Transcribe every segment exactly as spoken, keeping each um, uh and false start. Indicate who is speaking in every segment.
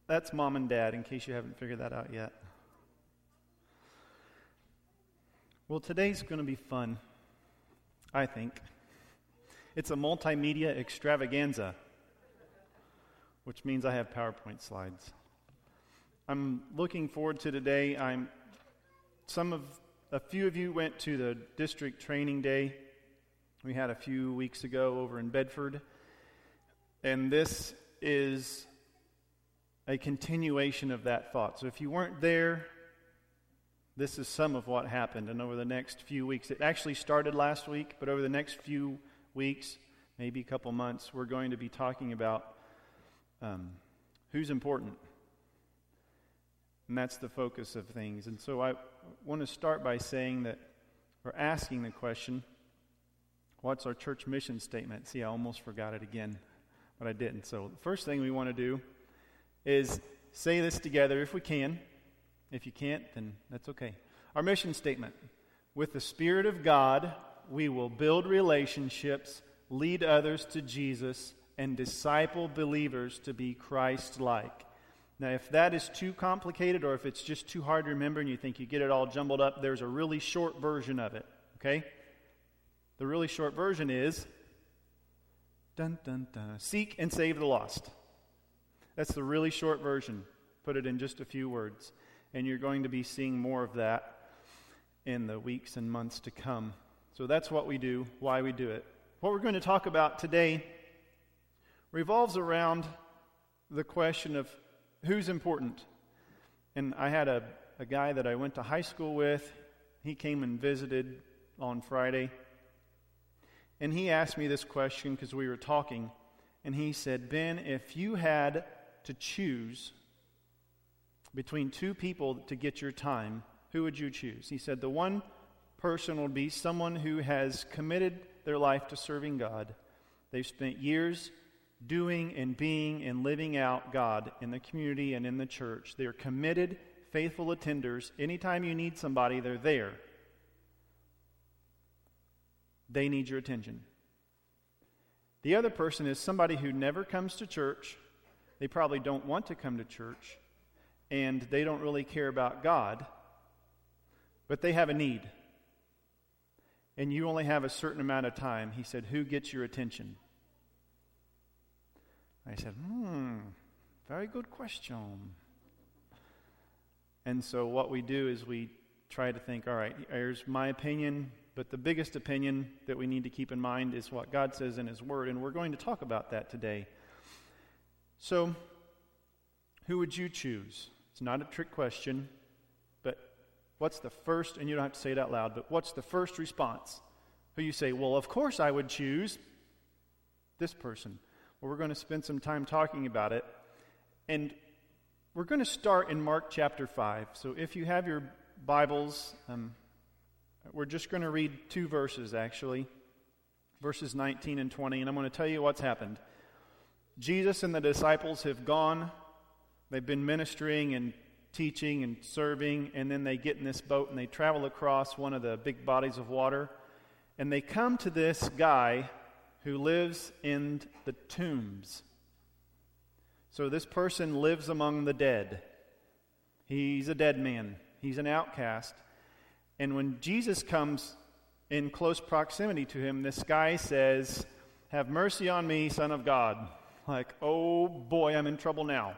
Speaker 1: That's Mom and Dad, in case you haven't figured that out yet. Well, today's going to be fun, I think. It's a multimedia extravaganza, which means I have PowerPoint slides. I'm looking forward to today. I'm some of a few of you went to the district training day we had a few weeks ago over in Bedford, and this is a continuation of that thought. So if you weren't there, this is some of what happened. And over the next few weeks, it actually started last week, but over the next few weeks, maybe a couple months, we're going to be talking about um, who's important. And that's the focus of things. And so I want to start by saying that, or asking the question, what's our church mission statement? See, I almost forgot it again, but I didn't. So the first thing we want to do is say this together if we can. If you can't, then that's okay. Our mission statement: with the Spirit of God, we will build relationships, lead others to Jesus, and disciple believers to be Christ-like. Now, if that is too complicated or if it's just too hard to remember and you think you get it all jumbled up, there's a really short version of it, okay? The really short version is, dun, dun, dun, seek and save the lost. That's the really short version. Put it in just a few words. And you're going to be seeing more of that in the weeks and months to come. So that's what we do, why we do it. What we're going to talk about today revolves around the question of who's important. And I had a, a guy that I went to high school with. He came and visited on Friday. And he asked me this question because we were talking. And he said, Ben, if you had to choose between two people to get your time, who would you choose? He said the one person would be someone who has committed their life to serving God. They've spent years doing and being and living out God in the community and in the church. They're committed, faithful attenders. Anytime you need somebody, they're there. They need your attention. The other person is somebody who never comes to church. They probably don't want to come to church, and they don't really care about God, but they have a need. And you only have a certain amount of time. He said, who gets your attention? I said, hmm, very good question. And so what we do is we try to think, all right, here's my opinion, but the biggest opinion that we need to keep in mind is what God says in His Word, and we're going to talk about that today. So, who would you choose? It's not a trick question, but what's the first, and you don't have to say it out loud, but what's the first response? Who you say, well, of course I would choose this person. Well, we're going to spend some time talking about it, and we're going to start in Mark chapter five. So if you have your Bibles, um, we're just going to read two verses, actually, verses nineteen and twenty, and I'm going to tell you what's happened. Jesus and the disciples have gone. They've been ministering and teaching and serving, and then they get in this boat and they travel across one of the big bodies of water, and they come to this guy who lives in the tombs. So this person lives among the dead. He's a dead man. He's an outcast. And when Jesus comes in close proximity to him, this guy says, have mercy on me, Son of God. Like, oh boy, I'm in trouble now.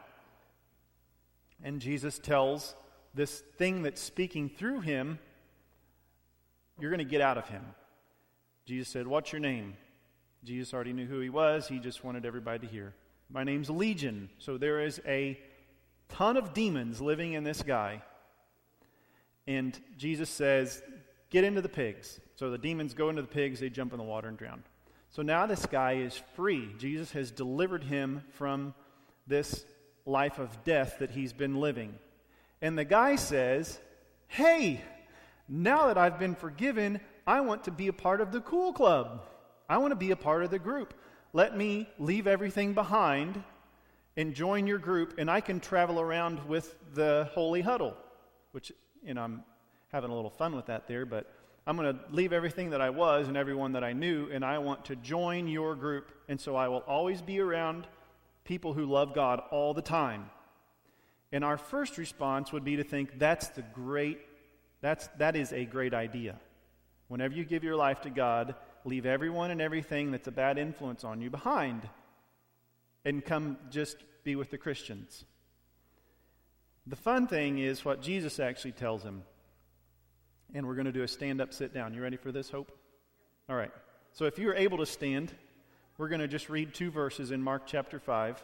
Speaker 1: And Jesus tells this thing that's speaking through him, you're going to get out of him. Jesus said, what's your name? Jesus already knew who he was. He just wanted everybody to hear. My name's Legion. So there is a ton of demons living in this guy. And Jesus says, get into the pigs. So the demons go into the pigs, they jump in the water and drown. So now this guy is free. Jesus has delivered him from this life of death that he's been living. And the guy says, hey, now that I've been forgiven, I want to be a part of the cool club. I want to be a part of the group. Let me leave everything behind and join your group, and I can travel around with the holy huddle, which, you know, I'm having a little fun with that there, but I'm going to leave everything that I was and everyone that I knew, and I want to join your group, and so I will always be around people who love God all the time. And our first response would be to think that's the great, that's, that is a great idea. Whenever you give your life to God, leave everyone and everything that's a bad influence on you behind and come just be with the Christians. The fun thing is what Jesus actually tells him. And we're going to do a stand-up, sit-down. You ready for this, Hope? All right. So if you're able to stand, we're going to just read two verses in Mark chapter five.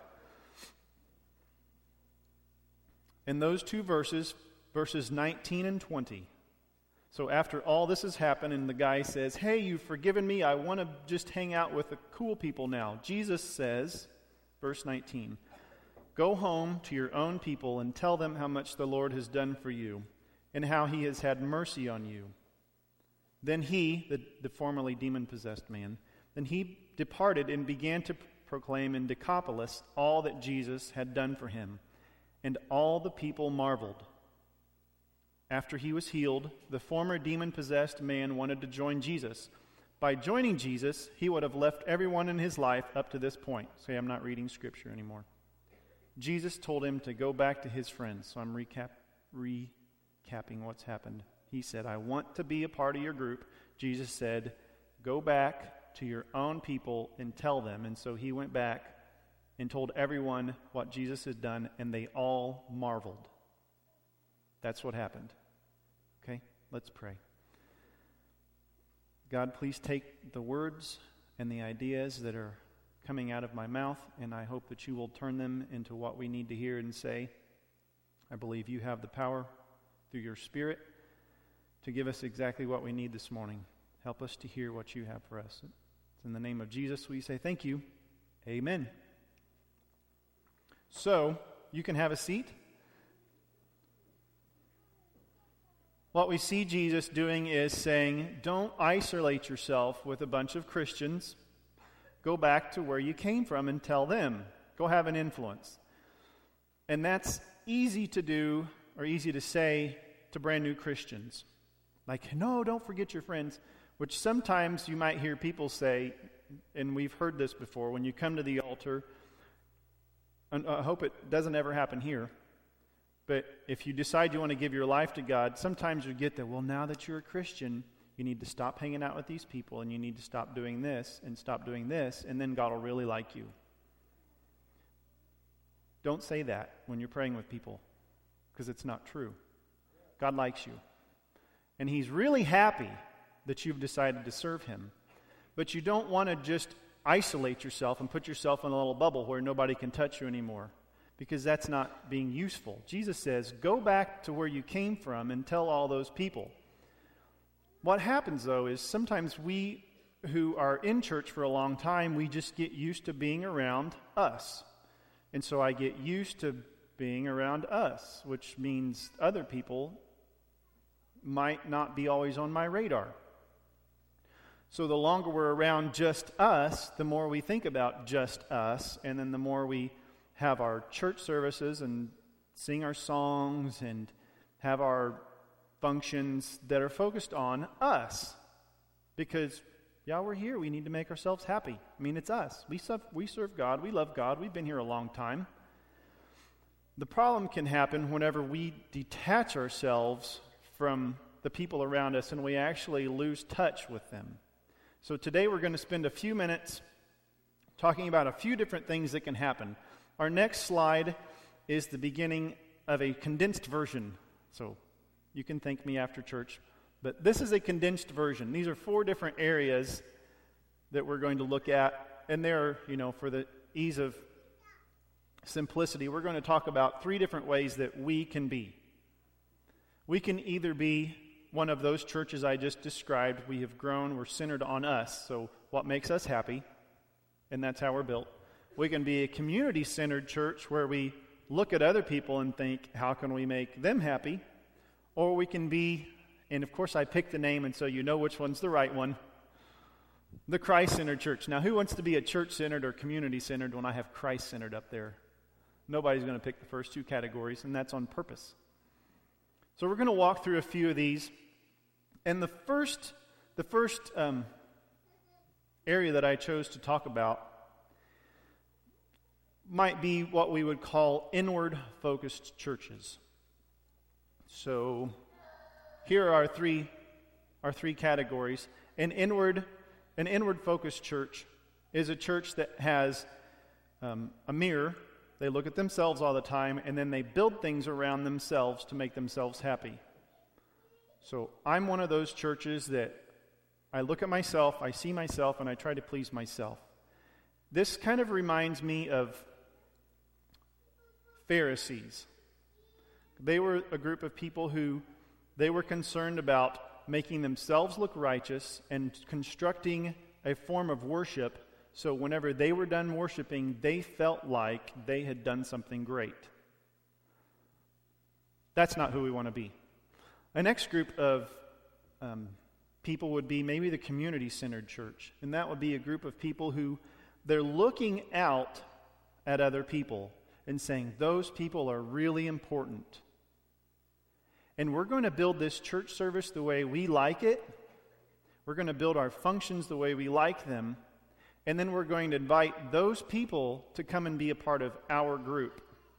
Speaker 1: And those two verses, verses nineteen and twenty. So after all this has happened and the guy says, hey, you've forgiven me, I want to just hang out with the cool people now. Jesus says, verse nineteen, go home to your own people and tell them how much the Lord has done for you and how he has had mercy on you. Then he, the, the formerly demon-possessed man, then he departed and began to proclaim in Decapolis all that Jesus had done for him. And all the people marveled. After he was healed, the former demon-possessed man wanted to join Jesus. By joining Jesus, he would have left everyone in his life up to this point. Say, I'm not reading Scripture anymore. Jesus told him to go back to his friends. So I'm recap, recapping what's happened. He said, I want to be a part of your group. Jesus said, go back to your own people and tell them. And so he went back and told everyone what Jesus had done, and they all marveled. That's what happened. Okay, let's pray. God, please take the words and the ideas that are coming out of my mouth, and I hope that you will turn them into what we need to hear and say. I believe you have the power through your Spirit to give us exactly what we need this morning. Help us to hear what you have for us. It's in the name of Jesus we say thank you. Amen. So, you can have a seat. What we see Jesus doing is saying, don't isolate yourself with a bunch of Christians. Go back to where you came from and tell them. Go have an influence. And that's easy to do, or easy to say to brand new Christians. Like, no, don't forget your friends. Which sometimes you might hear people say, and we've heard this before, when you come to the altar, and I hope it doesn't ever happen here, but if you decide you want to give your life to God, sometimes you get that, well, now that you're a Christian, you need to stop hanging out with these people, and you need to stop doing this, and stop doing this, and then God will really like you. Don't say that when you're praying with people, because it's not true. God likes you. And he's really happy that you've decided to serve him. But you don't want to just isolate yourself and put yourself in a little bubble where nobody can touch you anymore, because that's not being useful. Jesus says, go back to where you came from and tell all those people. What happens, though, is sometimes we who are in church for a long time, we just get used to being around us. And so I get used to being around us, which means other people might not be always on my radar. So the longer we're around just us, the more we think about just us, and then the more we have our church services and sing our songs and have our functions that are focused on us. Because, yeah, we're here. We need to make ourselves happy. I mean, it's us. We serve, we serve God. We love God. We've been here a long time. The problem can happen whenever we detach ourselves from the people around us and we actually lose touch with them. So today we're going to spend a few minutes talking about a few different things that can happen. Our next slide is the beginning of a condensed version. So you can thank me after church. But this is a condensed version. These are four different areas that we're going to look at. And they're, you know, for the ease of simplicity, we're going to talk about three different ways that we can be. We can either be one of those churches I just described. We have grown, we're centered on us, so what makes us happy, and that's how we're built. We can be a community-centered church where we look at other people and think, how can we make them happy? Or we can be, and of course I picked the name, and so you know which one's the right one, the Christ-centered church. Now, who wants to be a church-centered or community-centered when I have Christ-centered up there? Nobody's going to pick the first two categories, and that's on purpose. So we're going to walk through a few of these. And the first, the first um, area that I chose to talk about, might be what we would call inward-focused churches. So here are our three, our three categories. An inward, an inward-focused church is a church that has um, a mirror. They look at themselves all the time, and then they build things around themselves to make themselves happy. So I'm one of those churches that I look at myself, I see myself, and I try to please myself. This kind of reminds me of Pharisees. They were a group of people who they were concerned about making themselves look righteous and constructing a form of worship, so whenever they were done worshiping, they felt like they had done something great. That's not who we want to be. The next group of um, people would be maybe the community-centered church, and that would be a group of people who they're looking out at other people and saying, those people are really important. And we're going to build this church service the way we like it. We're going to build our functions the way we like them. And then we're going to invite those people to come and be a part of our group.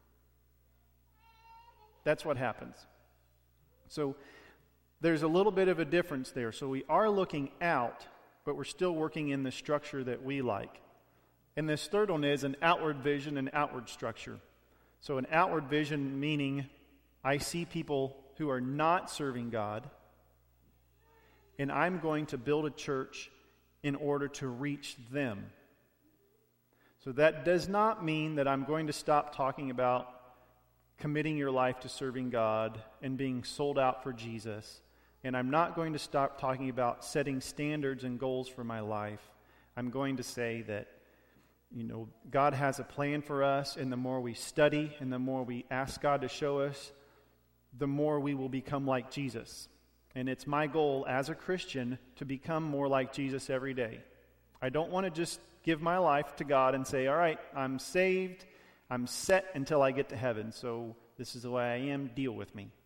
Speaker 1: That's what happens. So there's a little bit of a difference there. So we are looking out, but we're still working in the structure that we like. And this third one is an outward vision and outward structure. So an outward vision meaning I see people who are not serving God, and I'm going to build a church in order to reach them. So that does not mean that I'm going to stop talking about committing your life to serving God and being sold out for Jesus. And I'm not going to stop talking about setting standards and goals for my life. I'm going to say that, you know, God has a plan for us, and the more we study and the more we ask God to show us, the more we will become like Jesus. And it's my goal as a Christian to become more like Jesus every day. I don't want to just give my life to God and say, all right, I'm saved, I'm set until I get to heaven, so this is the way I am, deal with me.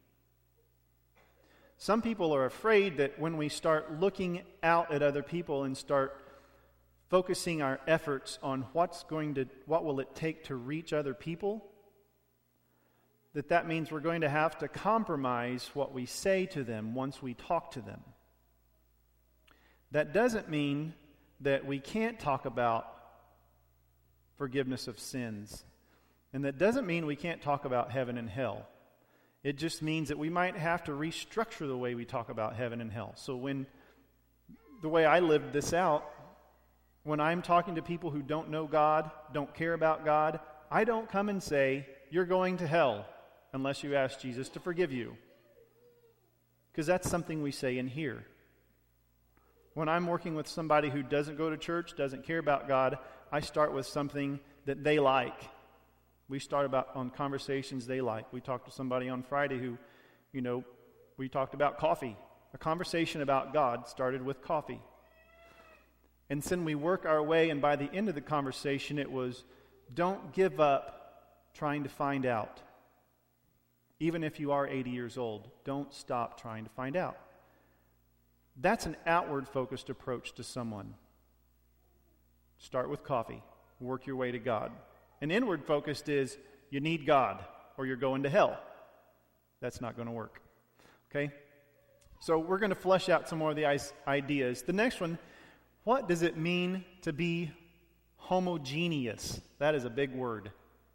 Speaker 1: Some people are afraid that when we start looking out at other people and start focusing our efforts on what's going to, what will it take to reach other people, that that means we're going to have to compromise what we say to them once we talk to them. That doesn't mean that we can't talk about forgiveness of sins. And that doesn't mean we can't talk about heaven and hell. It just means that we might have to restructure the way we talk about heaven and hell. So when, the way I lived this out, when I'm talking to people who don't know God, don't care about God, I don't come and say, you're going to hell unless you ask Jesus to forgive you. Because that's something we say in here. When I'm working with somebody who doesn't go to church, doesn't care about God, I start with something that they like. We start about on conversations they like. We talked to somebody on Friday who, you know, we talked about coffee. A conversation about God started with coffee. And then we work our way, and by the end of the conversation, it was, don't give up trying to find out. Even if you are eighty years old, don't stop trying to find out. That's an outward-focused approach to someone. Start with coffee. Work your way to God. An inward-focused is, you need God, or you're going to hell. That's not going to work. Okay? So we're going to flesh out some more of the ideas. The next one, what does it mean to be homogeneous? That is a big word.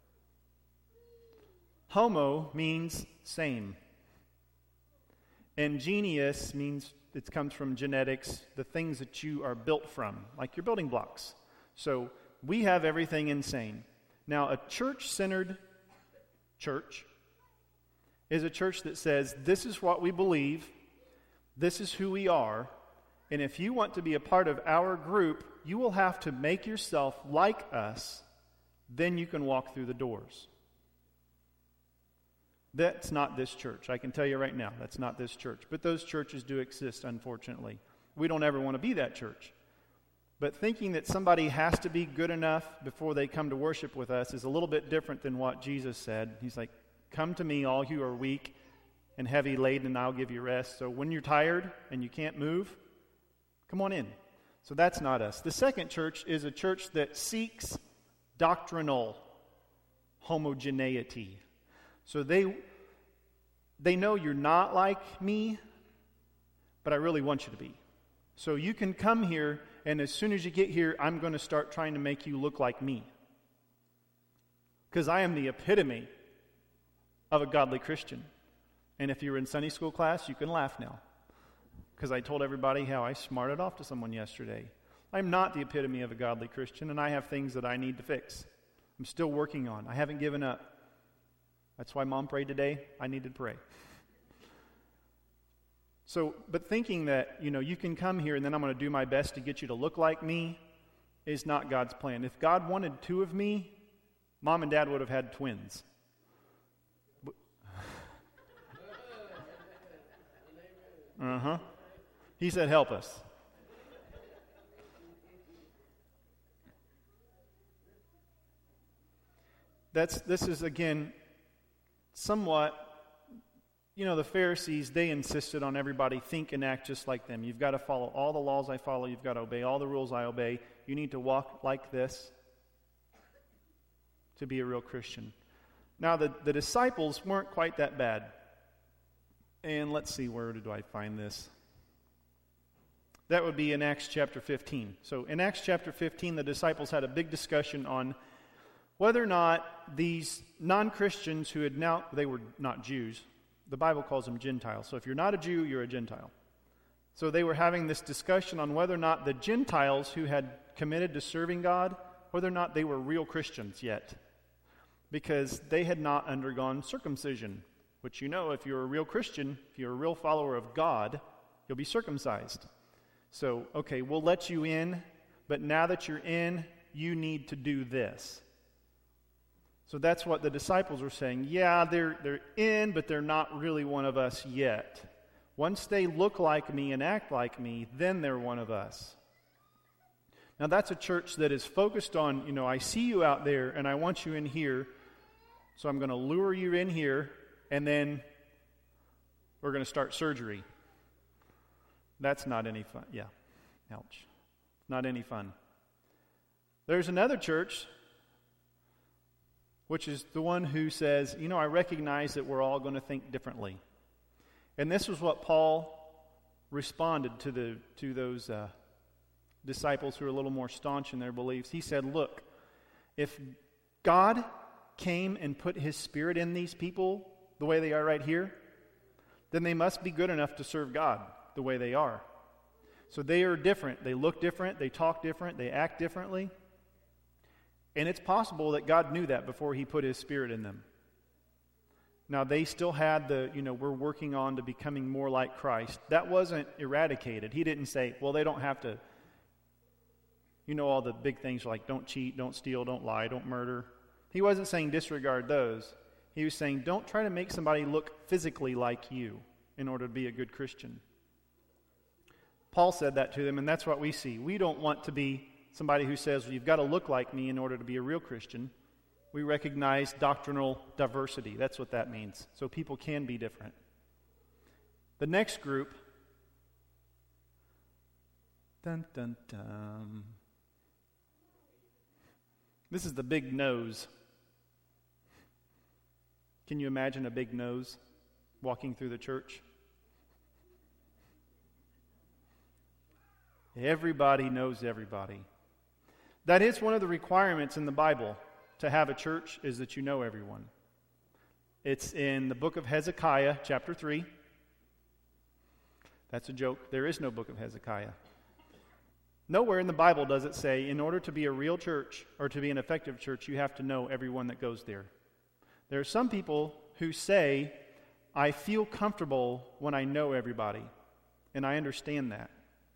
Speaker 1: Homo means same. And geneous means, it comes from genetics, the things that you are built from, like your building blocks. So we have everything in same. Now, a church-centered church is a church that says, this is what we believe, this is who we are, and if you want to be a part of our group, you will have to make yourself like us, then you can walk through the doors. That's not this church. I can tell you right now, that's not this church. But those churches do exist, unfortunately. We don't ever want to be that church. But thinking that somebody has to be good enough before they come to worship with us is a little bit different than what Jesus said. He's like, come to me, all you are weak and heavy laden, and I'll give you rest. So when you're tired and you can't move, come on in. So that's not us. The second church is a church that seeks doctrinal homogeneity. So they they know you're not like me, but I really want you to be. So you can come here, and as soon as you get here, I'm going to start trying to make you look like me. Because I am the epitome of a godly Christian. And if you're in Sunday school class, you can laugh now. Because I told everybody how I smarted off to someone yesterday. I'm not the epitome of a godly Christian, and I have things that I need to fix. I'm still working on. I haven't given up. That's why Mom prayed today. I needed to pray. So, but thinking that, you know, you can come here and then I'm going to do my best to get you to look like me is not God's plan. If God wanted two of me, Mom and Dad would have had twins. Uh-huh. He said, help us. That's, this is, again, somewhat, you know, the Pharisees, they insisted on everybody think and act just like them. You've got to follow all the laws I follow. You've got to obey all the rules I obey. You need to walk like this to be a real Christian. Now, the, the disciples weren't quite that bad. And let's see, where do I find this? That would be in Acts chapter fifteen. So in Acts chapter fifteen, the disciples had a big discussion on whether or not these non-Christians who had now, they were not Jews. The Bible calls them Gentiles. So if you're not a Jew, you're a Gentile. So they were having this discussion on whether or not the Gentiles who had committed to serving God, whether or not they were real Christians yet. Because they had not undergone circumcision. Which, you know, if you're a real Christian, if you're a real follower of God, you'll be circumcised. So, okay, we'll let you in, but now that you're in, you need to do this. So that's what the disciples were saying. Yeah, they're they're in, but they're not really one of us yet. Once they look like me and act like me, then they're one of us. Now that's a church that is focused on, you know, I see you out there and I want you in here, so I'm going to lure you in here. And then we're going to start surgery. That's not any fun. Yeah. Ouch. Not any fun. There's another church, which is the one who says, you know, I recognize that we're all going to think differently. And this was what Paul responded to the to those uh, disciples who are a little more staunch in their beliefs. He said, look, if God came and put his Spirit in these people the way they are right here, then they must be good enough to serve God the way they are. So they are different. They look different. They talk different. They act differently. And it's possible that God knew that before he put his Spirit in them. Now, they still had the, you know, we're working on to becoming more like Christ. That wasn't eradicated. He didn't say, well, they don't have to, you know, all the big things like don't cheat, don't steal, don't lie, don't murder. He wasn't saying disregard those. He was saying, don't try to make somebody look physically like you in order to be a good Christian. Paul said that to them, and that's what we see. We don't want to be somebody who says, well, you've got to look like me in order to be a real Christian. We recognize doctrinal diversity. That's what that means. So people can be different. The next group, dun, dun, dun. This is the big nose. Can you imagine a big nose walking through the church? Everybody knows everybody. That is one of the requirements in the Bible to have a church, is that you know everyone. It's in the book of Hezekiah, chapter three. That's a joke. There is no book of Hezekiah. Nowhere in the Bible does it say, in order to be a real church or to be an effective church, you have to know everyone that goes there. There are some people who say, I feel comfortable when I know everybody, and I understand that.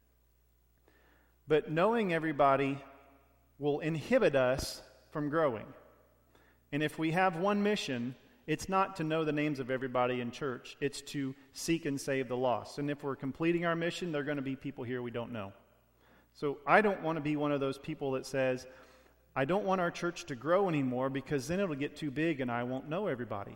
Speaker 1: But knowing everybody will inhibit us from growing. And if we have one mission, it's not to know the names of everybody in church. It's to seek and save the lost. And if we're completing our mission, there are going to be people here we don't know. So I don't want to be one of those people that says, I don't want our church to grow anymore because then it'll get too big and I won't know everybody.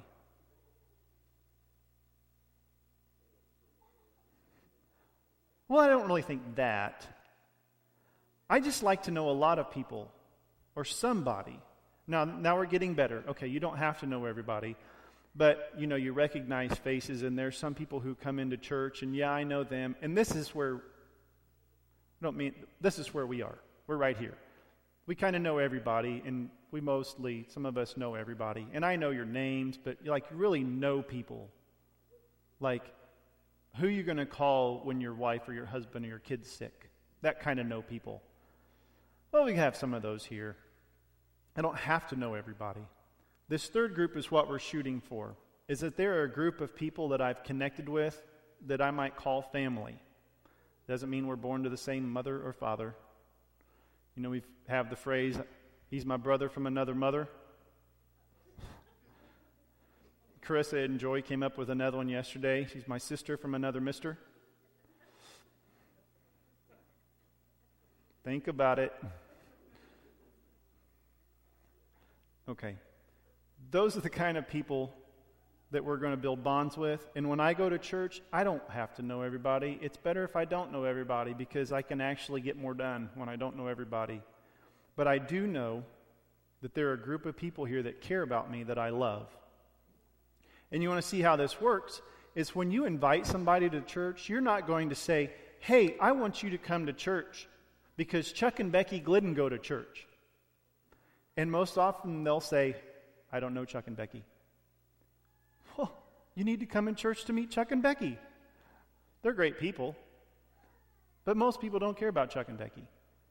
Speaker 1: Well, I don't really think that. I just like to know a lot of people or somebody, Now, now we're getting better. Okay, you don't have to know everybody. But, you know, you recognize faces, and there's some people who come into church, and yeah, I know them. And this is where, I don't mean, this is where we are. We're right here. We kind of know everybody, and we mostly, some of us know everybody. And I know your names, but, like, you really know people. Like, who you're going to call when your wife or your husband or your kid's sick. That kind of know people. Well, we have some of those here. I don't have to know everybody. This third group is what we're shooting for, is that there are a group of people that I've connected with that I might call family. Doesn't mean we're born to the same mother or father. You know, we have the phrase, he's my brother from another mother. Carissa and Joy came up with another one yesterday. She's my sister from another mister. Think about it. Okay. Those are the kind of people that we're going to build bonds with. And when I go to church, I don't have to know everybody. It's better if I don't know everybody because I can actually get more done when I don't know everybody. But I do know that there are a group of people here that care about me that I love. And you want to see how this works is when you invite somebody to church, you're not going to say, hey, I want you to come to church because Chuck and Becky Glidden go to church. And most often they'll say, I don't know Chuck and Becky. Well, you need to come in church to meet Chuck and Becky. They're great people. But most people don't care about Chuck and Becky.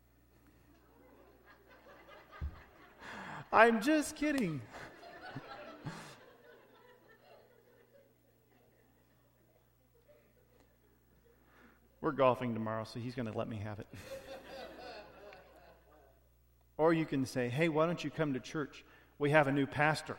Speaker 1: I'm just kidding. We're golfing tomorrow, so he's going to let me have it. Or you can say, hey, why don't you come to church? We have a new pastor.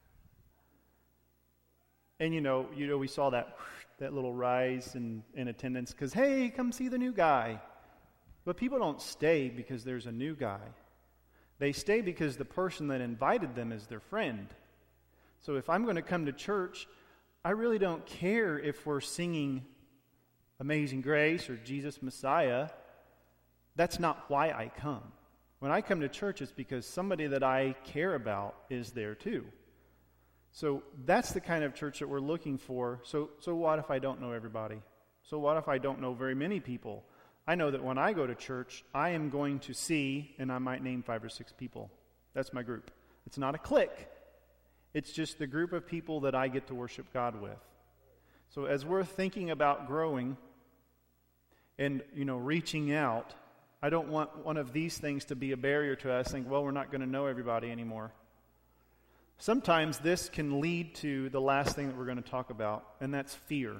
Speaker 1: And you know, you know, we saw that that little rise in, in attendance because, hey, come see the new guy. But people don't stay because there's a new guy. They stay because the person that invited them is their friend. So if I'm going to come to church, I really don't care if we're singing Amazing Grace or Jesus Messiah. That's not why I come. When I come to church, it's because somebody that I care about is there too. So that's the kind of church that we're looking for. So, so what if I don't know everybody? So what if I don't know very many people? I know that when I go to church, I am going to see, and I might name five or six people. That's my group. It's not a clique. It's just the group of people that I get to worship God with. So as we're thinking about growing and, you know, reaching out, I don't want one of these things to be a barrier to us, think, well, we're not going to know everybody anymore. Sometimes this can lead to the last thing that we're going to talk about, and that's fear.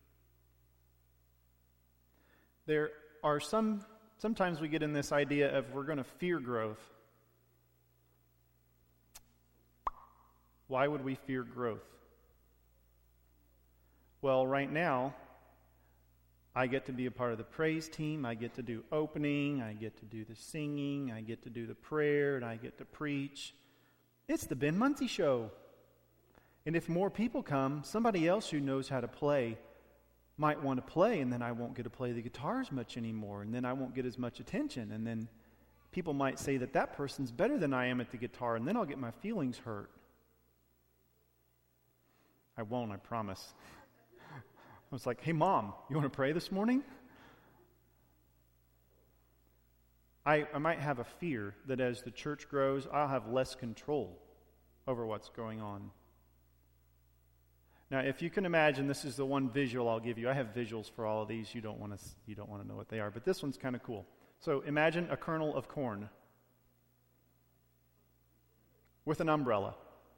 Speaker 1: There are some, sometimes we get in this idea of we're going to fear growth. Why would we fear growth? Well, right now, I get to be a part of the praise team. I get to do opening. I get to do the singing. I get to do the prayer, and I get to preach. It's the Ben Muncie show. And if more people come, somebody else who knows how to play might want to play, and then I won't get to play the guitar as much anymore, and then I won't get as much attention, and then people might say that that person's better than I am at the guitar, and then I'll get my feelings hurt. I won't, I promise. I was like, hey, Mom, you want to pray this morning? I, I might have a fear that as the church grows, I'll have less control over what's going on. Now, if you can imagine, this is the one visual I'll give you. I have visuals for all of these. You don't want to, you don't want to know what they are, but this one's kind of cool. So imagine a kernel of corn with an umbrella.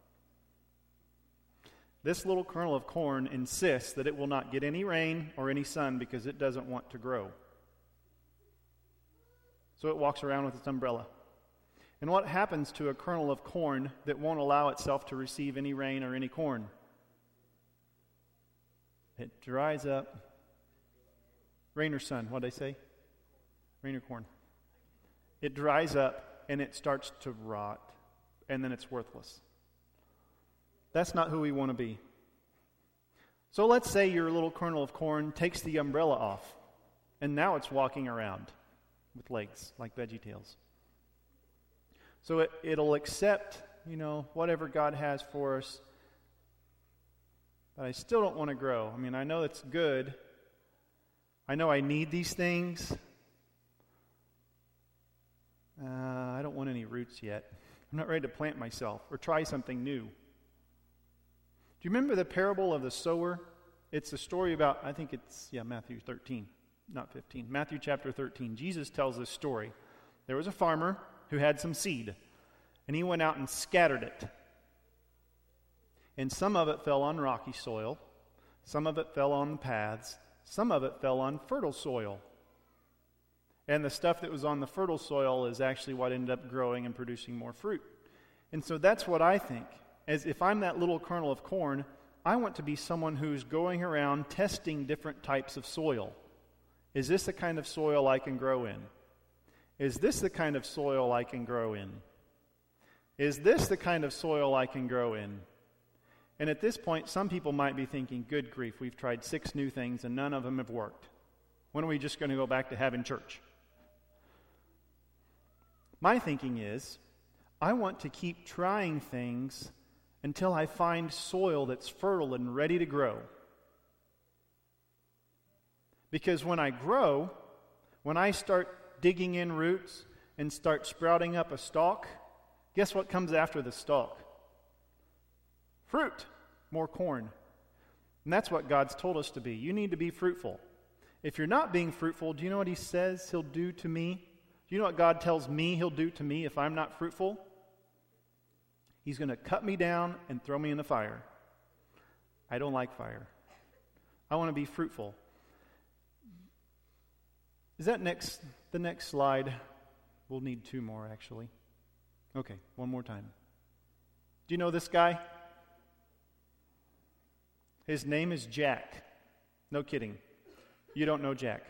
Speaker 1: This little kernel of corn insists that it will not get any rain or any sun because it doesn't want to grow. So it walks around with its umbrella. And what happens to a kernel of corn that won't allow itself to receive any rain or any corn? It dries up. Rain or sun, what did I say? Rain or corn. It dries up and it starts to rot, and then it's worthless. That's not who we want to be. So let's say your little kernel of corn takes the umbrella off, and now it's walking around with legs like VeggieTales. So it, it'll accept you know, whatever God has for us. But I still don't want to grow. I mean, I know it's good. I know I need these things. Uh, I don't want any roots yet. I'm not ready to plant myself or try something new. Do you remember the parable of the sower? It's a story about, I think it's, yeah, Matthew thirteen, not fifteen. Matthew chapter thirteen. Jesus tells this story. There was a farmer who had some seed, and he went out and scattered it. And some of it fell on rocky soil, some of it fell on the paths, some of it fell on fertile soil. And the stuff that was on the fertile soil is actually what ended up growing and producing more fruit. And so that's what I think. As if I'm that little kernel of corn, I want to be someone who's going around testing different types of soil. Is this the kind of soil I can grow in? Is this the kind of soil I can grow in? Is this the kind of soil I can grow in? And at this point, some people might be thinking, good grief, we've tried six new things and none of them have worked. When are we just going to go back to having church? My thinking is, I want to keep trying things until I find soil that's fertile and ready to grow. Because when I grow, when I start digging in roots and start sprouting up a stalk, guess what comes after the stalk? Fruit, more corn. And that's what God's told us to be. You need to be fruitful. If you're not being fruitful, do you know what he says he'll do to me? Do you know what God tells me he'll do to me if I'm not fruitful? He's going to cut me down and throw me in the fire. I don't like fire. I want to be fruitful. Is that next, the next slide? We'll need two more, actually. Okay, one more time. Do you know this guy? His name is Jack. No kidding. You don't know Jack.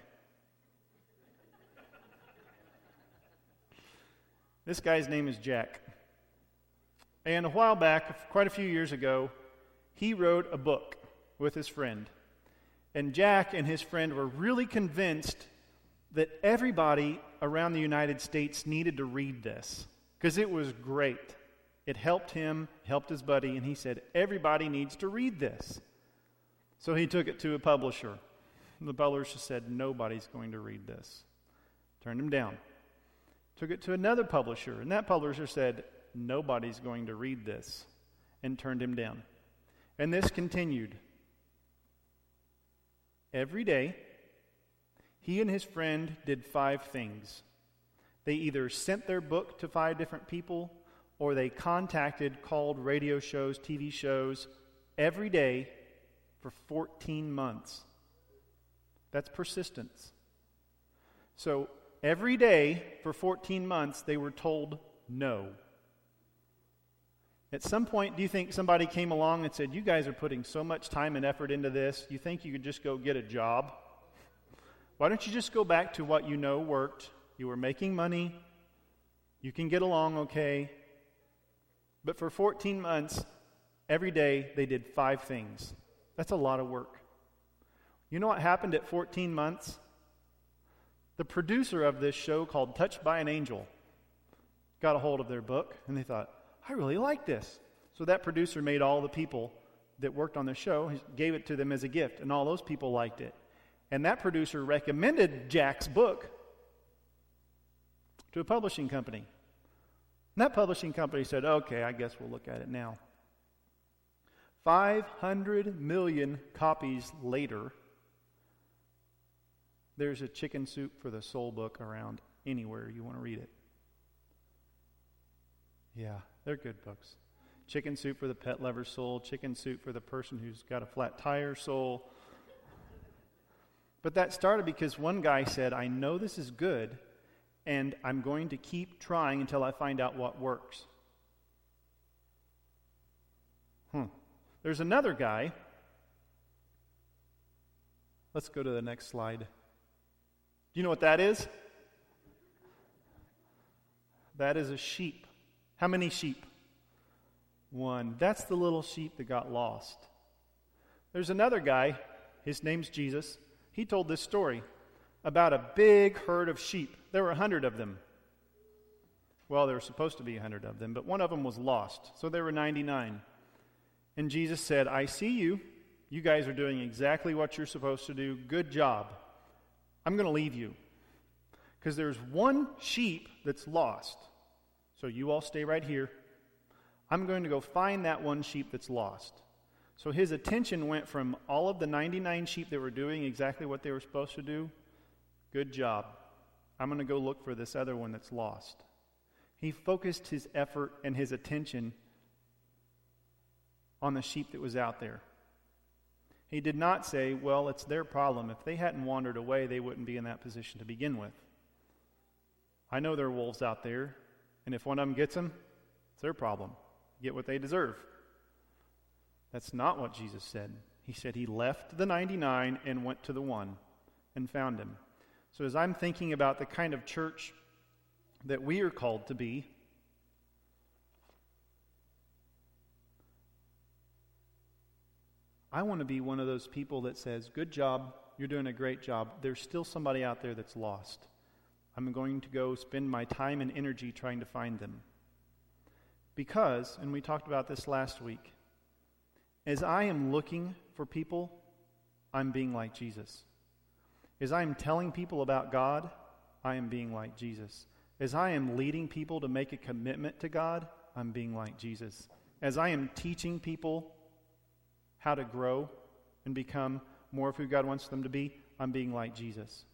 Speaker 1: This guy's name is Jack. And a while back, quite a few years ago, he wrote a book with his friend. And Jack and his friend were really convinced that everybody around the United States needed to read this because it was great. It helped him, helped his buddy, and he said, everybody needs to read this. So he took it to a publisher. The publisher said, nobody's going to read this. Turned him down. Took it to another publisher, and that publisher said, nobody's going to read this, and turned him down. And this continued. Every day, he and his friend did five things. They either sent their book to five different people, or they contacted, called radio shows, T V shows, every day for fourteen months. That's persistence. So every day for fourteen months, they were told no. At some point, do you think somebody came along and said, you guys are putting so much time and effort into this, you think you could just go get a job? Why don't you just go back to what you know worked? You were making money. You can get along okay. But for fourteen months, every day they did five things. That's a lot of work. You know what happened at fourteen months? The producer of this show, called Touched by an Angel, got a hold of their book, and they thought, I really like this. So that producer made all the people that worked on the show, he gave it to them as a gift, and all those people liked it. And that producer recommended Jack's book to a publishing company. And that publishing company said, okay, I guess we'll look at it now. five hundred million copies later, there's a Chicken Soup for the Soul book around anywhere you want to read it. Yeah, they're good books. Chicken Soup for the Pet Lover Soul, Chicken Soup for the person who's got a flat tire soul. But that started because one guy said, I know this is good, and I'm going to keep trying until I find out what works. Hmm. There's another guy. Let's go to the next slide. Do you know what that is? That is a sheep. How many sheep? One. That's the little sheep that got lost. There's another guy. His name's Jesus. He told this story about a big herd of sheep. There were a hundred of them. Well, there were supposed to be one hundred of them, but one of them was lost. So there were ninety-nine. And Jesus said, I see you. You guys are doing exactly what you're supposed to do. Good job. I'm going to leave you. Because there's one sheep that's lost. So you all stay right here. I'm going to go find that one sheep that's lost. So his attention went from all of the ninety-nine sheep that were doing exactly what they were supposed to do. Good job. I'm going to go look for this other one that's lost. He focused his effort and his attention on the sheep that was out there. He did not say, well, it's their problem. If they hadn't wandered away, they wouldn't be in that position to begin with. I know there are wolves out there, and if one of them gets them, it's their problem. Get what they deserve. That's not what Jesus said. He said he left the ninety-nine and went to the one and found him. So as I'm thinking about the kind of church that we are called to be, I want to be one of those people that says, good job, you're doing a great job. There's still somebody out there that's lost. I'm going to go spend my time and energy trying to find them. Because, and we talked about this last week, as I am looking for people, I'm being like Jesus. As I am telling people about God, I am being like Jesus. As I am leading people to make a commitment to God, I'm being like Jesus. As I am teaching people how to grow and become more of who God wants them to be, I'm being like Jesus.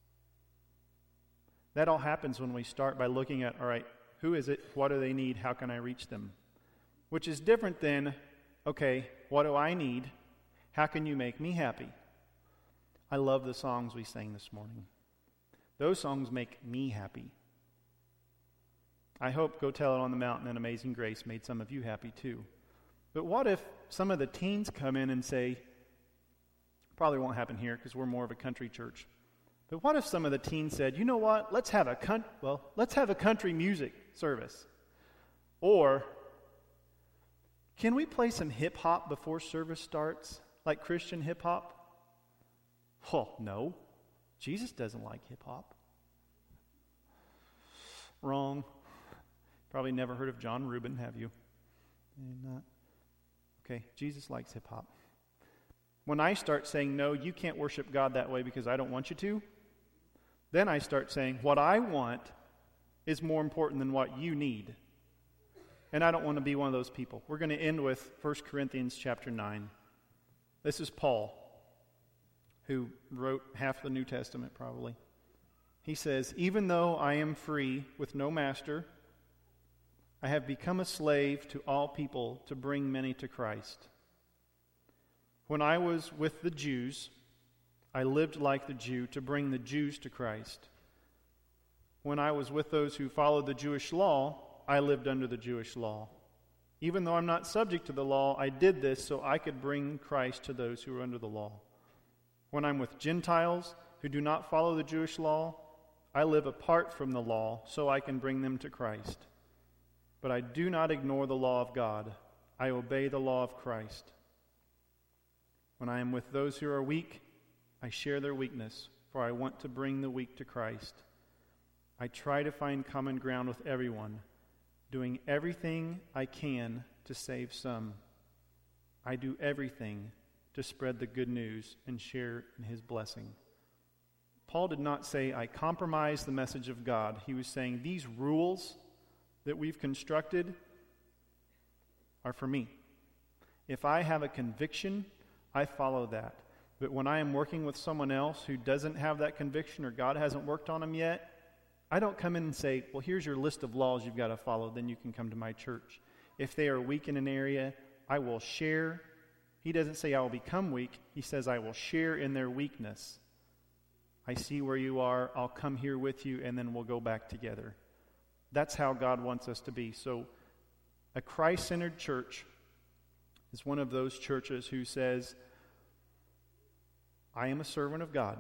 Speaker 1: That all happens when we start by looking at, all right, who is it? What do they need? How can I reach them? Which is different than, okay, what do I need? How can you make me happy? I love the songs we sang this morning. Those songs make me happy. I hope Go Tell It on the Mountain and Amazing Grace made some of you happy too. But what if some of the teens come in and say, probably won't happen here because we're more of a country church, but what if some of the teens said, you know what, let's have a con- well, let's have a country music service. Or, can we play some hip-hop before service starts, like Christian hip-hop? Oh, no. Jesus doesn't like hip-hop. Wrong. Probably never heard of John Rubin, have you? Not. Okay, Jesus likes hip-hop. When I start saying, no, you can't worship God that way because I don't want you to, then I start saying, what I want is more important than what you need. And I don't want to be one of those people. We're going to end with First Corinthians chapter nine. This is Paul, who wrote half the New Testament probably. He says, even though I am free with no master, I have become a slave to all people to bring many to Christ. When I was with the Jews, I lived like the Jew to bring the Jews to Christ. When I was with those who followed the Jewish law, I lived under the Jewish law. Even though I'm not subject to the law, I did this so I could bring Christ to those who are under the law. When I'm with Gentiles who do not follow the Jewish law, I live apart from the law so I can bring them to Christ. But I do not ignore the law of God. I obey the law of Christ. When I am with those who are weak, I share their weakness, for I want to bring the weak to Christ. I try to find common ground with everyone, doing everything I can to save some. I do everything to spread the good news and share in his blessing. Paul did not say, I compromise the message of God. He was saying, these rules that we've constructed are for me. If I have a conviction, I follow that. But when I am working with someone else who doesn't have that conviction or God hasn't worked on them yet, I don't come in and say, well, here's your list of laws you've got to follow, then you can come to my church. If they are weak in an area, I will share. He doesn't say I will become weak. He says I will share in their weakness. I see where you are. I'll come here with you, and then we'll go back together. That's how God wants us to be. So a Christ-centered church is one of those churches who says, I am a servant of God,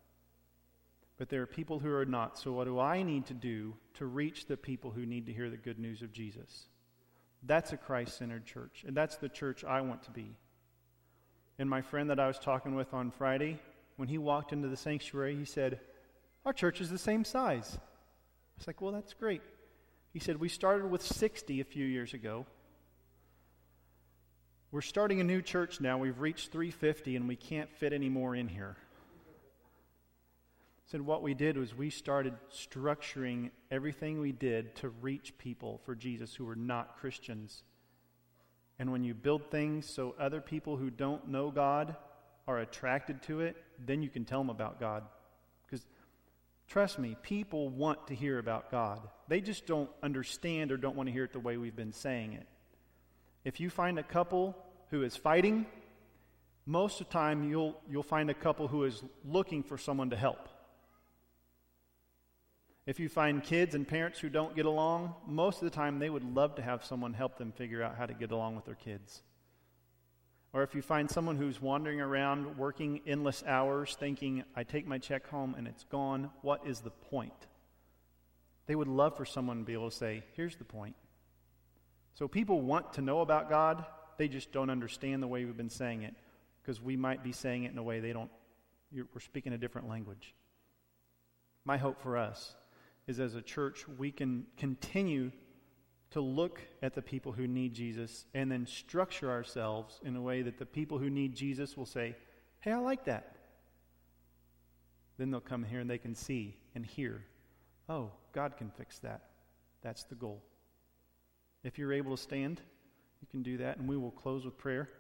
Speaker 1: but there are people who are not. So what do I need to do to reach the people who need to hear the good news of Jesus? That's a Christ-centered church, and that's the church I want to be. And my friend that I was talking with on Friday, when he walked into the sanctuary, he said, our church is the same size. I was like, well, that's great. He said, we started with sixty a few years ago. We're starting a new church now. We've reached three hundred fifty and we can't fit any more in here. He said, what we did was we started structuring everything we did to reach people for Jesus who were not Christians. And when you build things so other people who don't know God are attracted to it, then you can tell them about God. Because trust me, people want to hear about God. They just don't understand or don't want to hear it the way we've been saying it. If you find a couple who is fighting, most of the time you'll you'll find a couple who is looking for someone to help. If you find kids and parents who don't get along, most of the time they would love to have someone help them figure out how to get along with their kids. Or if you find someone who's wandering around working endless hours thinking, I take my check home and it's gone, what is the point? They would love for someone to be able to say, here's the point. So people want to know about God, they just don't understand the way we've been saying it, because we might be saying it in a way they don't, we're speaking a different language. My hope for us is as a church we can continue to look at the people who need Jesus and then structure ourselves in a way that the people who need Jesus will say, hey, I like that. Then they'll come here and they can see and hear, oh, God can fix that. That's the goal. If you're able to stand, you can do that, and we will close with prayer.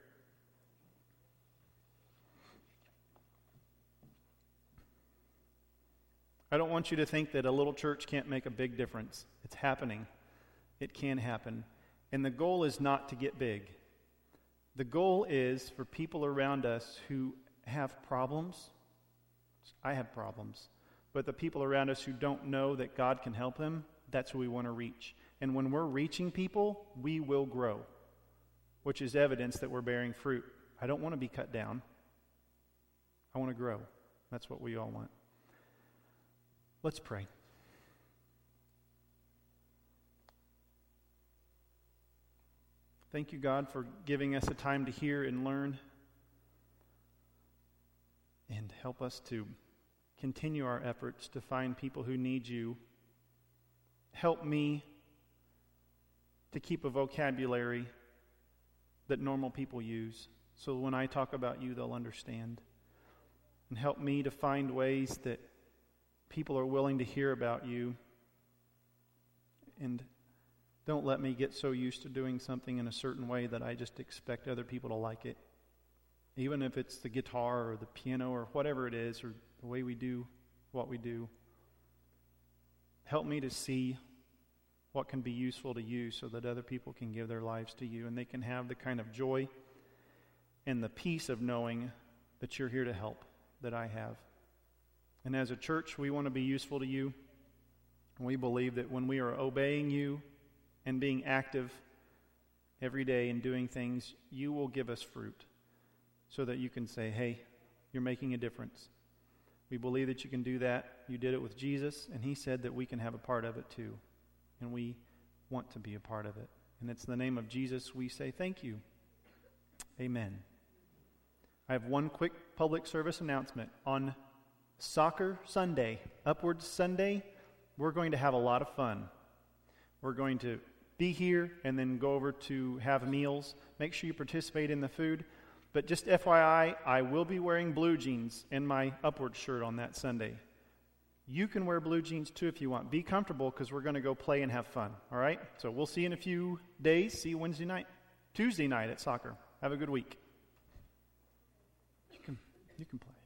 Speaker 1: I don't want you to think that a little church can't make a big difference. It's happening. It can happen. And the goal is not to get big. The goal is for people around us who have problems. I have problems. But the people around us who don't know that God can help them, that's who we want to reach. And when we're reaching people, we will grow, which is evidence that we're bearing fruit. I don't want to be cut down. I want to grow. That's what we all want. Let's pray. Thank you, God, for giving us a time to hear and learn, and help us to continue our efforts to find people who need you. Help me to keep a vocabulary that normal people use, so when I talk about you, they'll understand. And help me to find ways that people are willing to hear about you. And don't let me get so used to doing something in a certain way that I just expect other people to like it. Even if it's the guitar or the piano or whatever it is, or the way we do what we do. Help me to see what can be useful to you so that other people can give their lives to you and they can have the kind of joy and the peace of knowing that you're here to help that I have. And as a church, we want to be useful to you. And we believe that when we are obeying you and being active every day and doing things, you will give us fruit so that you can say, hey, you're making a difference. We believe that you can do that. You did it with Jesus, and he said that we can have a part of it too. And we want to be a part of it. And it's in the name of Jesus we say thank you. Amen. I have one quick public service announcement. On Soccer Sunday, Upwards Sunday, we're going to have a lot of fun. We're going to be here and then go over to have meals. Make sure you participate in the food. But just F Y I, I will be wearing blue jeans and my Upward shirt on that Sunday. You can wear blue jeans too if you want. Be comfortable because we're going to go play and have fun. All right? So we'll see you in a few days. See you Wednesday night, Tuesday night at soccer. Have a good week. You can, you can play.